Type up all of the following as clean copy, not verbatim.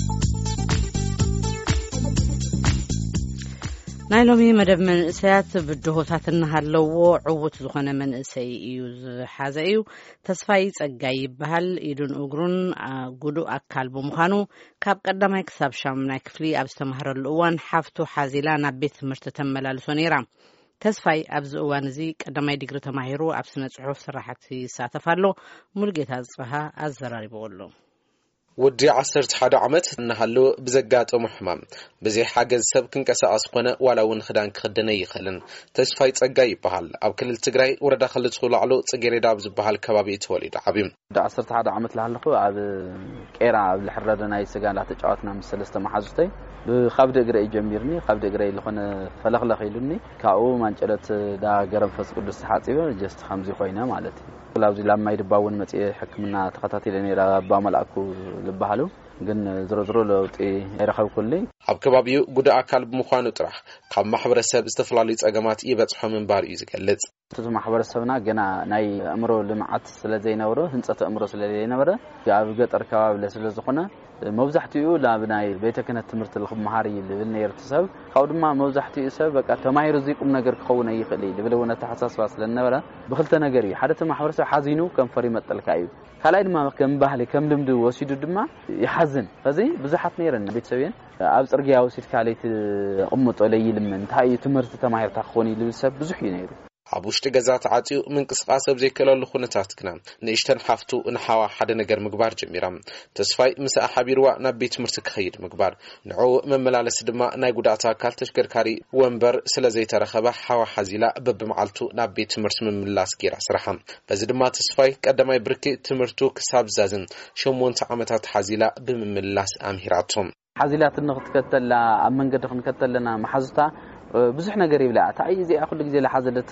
نايلومي مدب من إسيات بدهوتات النهالو عوت زخنا من إسي يوز حازيو تسفايت أجايب بهال إيدون أجرون قدو أكال بمخانو كاب قدما يكسب شامنا كفلي أبستمهر الأوان حفتو حازيلا نبيت مرتتمل السونيرا تسفاي أبز أوانزي قدما يدقر تماهيرو أبسنة صحوف سراحتي ساتفالو ملقيت هزفها الزراري بقولو ودي عصرت حدا عمت نهالو بزقات ومحمام بزي حاجز سب كنقساس قنا ولا ون خدان كخدنا يخلن تسفاي صقاي بحال او كلل تግራይ ወረዳ خلص خلعلو صقيريدا بزبحال كبابي توليد عبيم دا عصرت حدا عمت لهالخو اب قيرا بالحردنا يسغان لا تጫወትና مسلسته محازتي بخبد اجري جميرني خبد اجري لخنا فلخلخ يلني كاو مانጨረት دا ገረም ፈስ ቅዱስ ሓጺበ ጀስት خمزي خوينا مالتي لابزي لما يدباون مصي حكمنا تخاتاتي لني رابا ملأكو لبحالو ግን ዝረዝሮ ለውጥ ይረኸብ ኩሊ ኣብ ከባቢው ጉዳይ አካል ብምዃኑ ጥራሕ ካብ ማሕበረሰብ ዝተፈላልዩ ጸገማት ይበጽሖ መንባር እዩ ዝገልጽ እቲ ማሕበረሰብና ገና ናይ ኣምሮ ልምዓት ስለዘይነበሮ ህንጸት ኣምሮ ስለዘይነበረ ኣብ ገጠር ከባቢ ስለዝኾነ መብዛሕትኡ ላብ ናይ ቤተ ክህነት ትምህርቲ ልኽመሃር ይብል ነይሩ ተሰብ ካብ ድማ መብዛሕትኡ ሰብ በቃ ተማሂሩ ዚቁም ነገር ክኸውን ይኽእል ይብል ወነ ተሓሳስባ ስለነበረ ብኽልተ ነገር እዩ ሓደ ማሕበረሰብ ሓዚኑ ከም ፈሪ መጠልካ እዩ ካልኣይ ድማ ከም ባህሊ ከም ልምዲ ወሲዱ ድማ ይሓዝን ፈዚ ብዙሓት ነይረን ቤተሰብን ኣብ ጽርግያ ወሲድ ካለይት ቅምጦ ለይልም እንታይ ትምህርቲ ተማሂርታ ክኾን ይብል ሰብ ብዙሕ እዩ ነይሩ ኣብ ውሽጢ ገዛት ዓጺኡ ምንቅስቃስ ኣብ ዘይከለሉ ኩነታት ክና ንእሽተን ሓፍቱ እንሓዋ ሓደ ነገር ምግባር ጀሚራ ተስፋይ ምስ ሓቢርዋ ናብ ቤት ትምህርቲ ክኸይድ ምግባር ንዑ መመላለስ ድማ ናይ ጉዳት አካል ተሽከርካሪ ወንበር ስለዘይተረኸበ ሓዋ ሓዚላ በብመዓልቱ ናብ ቤት ትምህርቲ ምምላስ ጌራ ስራሓ በዚ ድማ ተስፋይ ቀዳማይ ብርኪ ትምህርቱ ክሳብ ዛዝን 8 ዓመታት ሓዚላ ብምምላስ ኣምሂራቶም ሓዚላት ንኽትከተላ ኣብ መንገዲ ክንከተለና መሓዝታ ብዙሕ ነገር ይብላ ታይ እዚ አኹል ግዜ ለሓዘለት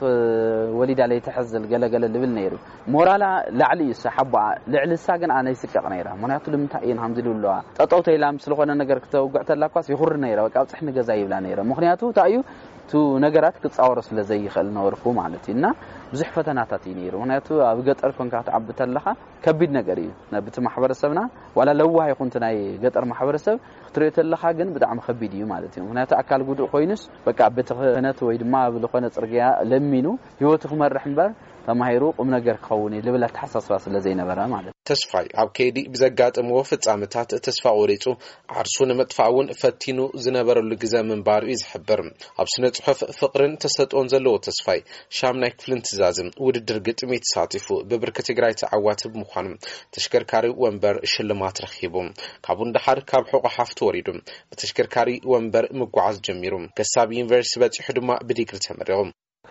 ወሊዳ ላይ ተሐዘል ገለገለ ልብል ነይሩ ሞራላ ላዕሊ ይሰሐባ ልዕልሳ ግን ኣነ ይስቀቕ ነይራ ምክንያቱ ለምንታይ እን ሐምድ ልሉዋ ጠጠው ተይላም ስለኾነ ነገር ከተውግዕተላኳስ ይኹር ነይራ በቃ ጽሕኒ ገዛ ይብላ ነይራ ምክንያቱ ታዩ ቱ ነገራት ክጻወር ስለዘይኽእል ነውርኩ ማለት እና ብዙሕ ፈተናታት ይነይሩ ምክንያቱ ኣብ ገጠር ኮንካ ተዓብተለኻ ከቢድ ነገር እዩ ነብቲ ማሕበረሰብና ወላ ለዋህ ይኹን ናይ ገጠር ማሕበረሰብ ክትሪእተለኻ ግን ብጣዕሚ ከቢድ እዩ ማለት እዩ ምክንያቱ አካል ጉዱእ ኮይንስ በቃ ቤተ ክህነት ወይ ድማ ብልኾነ ጽርግያ ለሚኑ ህይወቱ ክመርሕ እምበር ተማሂሩ ቁም ነገር ክኸውን ልብል ተሓሳስባ ስለዘይነበረ ማለት ተስፋይ ኣብ ከይዲ ብዘጋጥምዎ ፍጻመታት ተስፋ ቆሪጹ ዓርሱን መጥፋውን ፈቲኑ ዝነበረሉ ግዜ መንባር እዩ ዝሕብር ኣብ ስነ ጽሑፍ ፍቅርን ተሰጥኦን ዘለዎ ተስፋይ ሻምናይ ክፍልን ትዛዝም ውድድር ግጥሚ ተሳቲፉ በብርክ ትግራይ ተዓዋት ብምዃኑ ተሽከርካሪ ወንበር ሽልማት ረኺቡ ካብኡ እንዳሓር ካብ ሕቆ ሓፍቱ ወሪዱ በተሽከርካሪ ወንበር ምጓዓዝ ጀሚሩ ከሳብ ዩኒቨርሲቲ በጽሑ ድማ ብዲግሪ ተመረቑ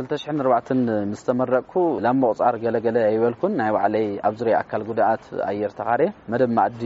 2004 مستمرقኩ ላም ወጻር ገለገለ አይበልኩን ናይ ባዕለይ ኣብ ዙርያ አካል ጉዳት አየር ተኻሪ መደብ ማዕዲ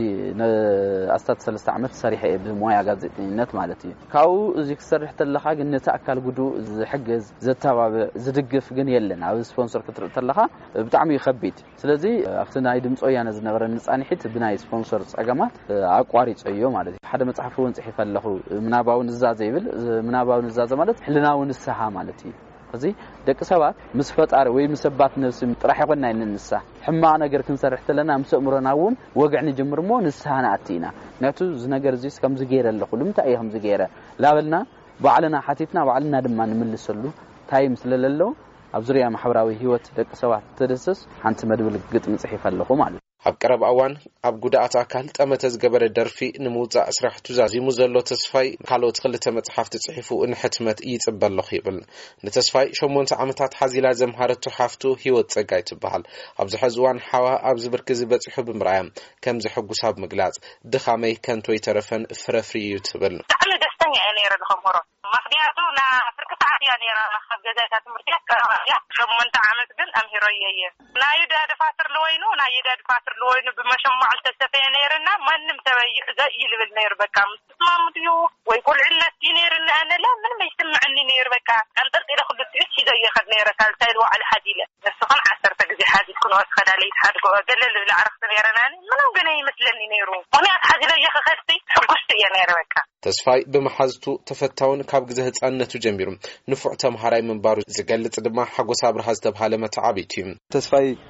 አስታት 3 ዓመት ሰሪሐ ብሞያ ጋዜጠኝነት ማለት እዩ ካው እዚ ክሰርሕ ተለኻ ግን ነታ አካል ጉዱ ዝሕግዝ ዘተባብዕ ዝድግፍ ግን የለን ኣብ ስፖንሰር ክትርኢ ተለኻ ብጣዕሚ ይኸቢድ ስለዚ ኣብቲ ናይ ድምጾ ያነ ዝነበረ ንጻኒሒት ብናይ ስፖንሰር ጸገማት አቋሪጽ እዩ ማለት እዩ ሓደ መጽሓፍ ወንጽሕ ይፈለኹ ምናባው ንዛዘ ይብል ምናባው ንዛዘ ማለት ህልናው ንስሓ ማለት እዩ እዚ ደቂ ሰባት ምስ ፈጣሪ ወይ ምስባት ነፍስም ጥራሕ ይኮንና እንንሳ ሕማቅ ነገር ክንሰርሕ ተለና ምስእምሮናውን ወግዕኒ ጀምርሞ ንስሓና አቲና ነቱ ዝ ነገር እዚ ከም ዝገይረለ ሁሉምታ ይህም ዝገይረ ላበልና ባዕልና ሓቲትና ባዕልና ድማ ንምልሰሉ ታይም ስለለሎ ኣብ ዙርያ ማሕበራዊ ህይወት ደቂ ሰባት ተደሰስ ሓንቲ መድብል ግጥም ጽሒፍ ኣለኹ ማለት ኣብ ቀረብ ኣዋን ኣብ ጉዳት አካል ጠመተ ዝገበረ ደርፊ ንምውጻእ ስራሕቱ ዛዚሙ ዘሎ ተስፋይ ካልኦት ክልተ መጽሓፍቲ ጽሒፉ እንሕትመት ይጽበለኹ ይብል ንተስፋይ 8 ዓመታት ሓዚላ ዘምሃረቱ ሓፍቱ ህይወት ጸጋይ ትበሃል ኣብ ዝሕዝዋን ሓዋ ኣብ ዝብርክ ዝበጽሑ ብምራያ ከም ዝሕጉሳብ ምግላጽ ድኻመይ ከንቶ ይተረፈን ፍረፍሪ እዩ ትብል ደስተኛ ነይረ ዝኸመሮ ምክንያቱ ና ፍርክ ሰዓት ያ ነይራ ካብ ገዛታት ትምህርቲ ያ 8 ዓመት ግን ኣምሂሮየ ናይ ዳድፋትር ለወይኑ ናይ ዳድፋትር ለወይኑ ብመሸማዕ ተሰፈየ ነይርና ማንም ተበይዕ ይልብል ነይር በቃ ምትማምድዩ ወይ ኩልዕነት ነይርና ኣነ ላ ምንም ይስምዕኒ ነይር በቃ አንጠርጥ ኢለ ኩሉ ትዕሽ ይዘየኸድ ነይረ ካልታይ ልዋዕል ሓዲለ ንስኹን 10 ግዜ ሓዲል ኩኖት ከዳለይ ተሓድጎ ገለል ልዓረፍት ነይረና ምንም ግን ይመስለኒ ነይሩ ምክንያት ሓዲለ ይኸኸስቲ ሕጉስቲ እየ ነይረ በቃ ተስፋይ በመሓዝቱ ተፈታውን ካብ ግዜ ህፃንነቱ ጀሚሩ ንፉዕ ተምሃራይ መንባሩ ዝገልጽ ድማ ሓጎስ አብርሃ ዝተብሃለ መተዓቢት እዩ ተስፋይ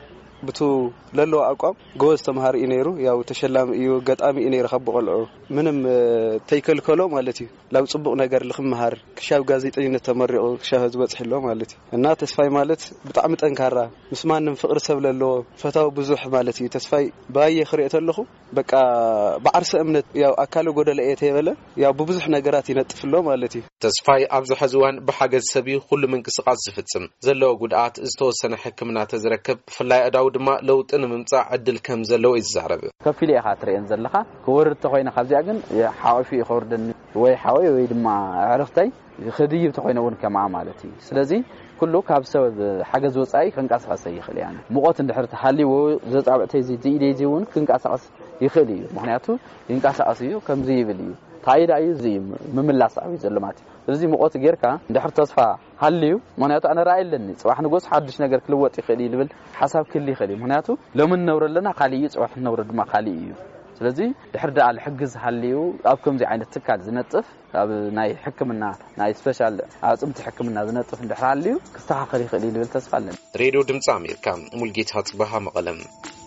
بتو للو أقام جوز تمهار إنيرو يا وتشلم يو قد أمي إنير خب قلعو منهم تيكل كلام مالتي لو صبق نجار لخم مهار كشاف جازيت أين تمرقو كشاف زوج حلو مالتي الناس تسفاي مالت بطعمة أنكارا مسمان فقر سبل اللو فتاو بزوح مالتي تسفاي باي خريت اللخو بقى بعرس أمنت يا أكلوا جودة لقيته ولا يا ببزح نجارات ينتف اللو مالتي تسفاي أبز حزوان بحاجة سبي كل من قصقات زفتسم زلوا جودات استوسنا حكمنا تزركب فلا أداود ما لو أنا ممتع عدل كم زلوا الزعرب كفيلي خاطر ينزل لها كورت تخوينا خبزي أجن حاوي في خوردن ويحاوي ويدمع عرفتي خديب تخوينا ون كمع مالتي سلازي كله كاب سبب حاجة زوج أي كنقاس عصي خلي يعني مقاط اللي حالي وزوج عبتي زي زون كنقاس عص يخلي معناته ينقاس عصيه كم زي بلي تايد أي زي مملا صعب زلماتي لذي مقاط غيرك دحر تصفى حاليو معناته أنا رأي لني صباح نقص حدش نجار كل وقت يخلي لبل حسب كل خلي معناته لو من نور لنا خالي صباح نور ما خالي ስለዚህ ድሕርዳ አልሕግዝ ሓልዩ ኣብ ከምዚ ዓይነት ትካል ዝነጥፍ ኣብ ናይ ሕክምና ናይ ስፔሻል ኣጽምቲ ሕክምና ዝነጥፍ ድሕር ሓልዩ ክስተኻኸል ይኽእል ይብል ተስፋ ኣለኒ ሬድዮ ድምፂ ኣሜሪካ ሙልጌታ ጽባሃ መቐለም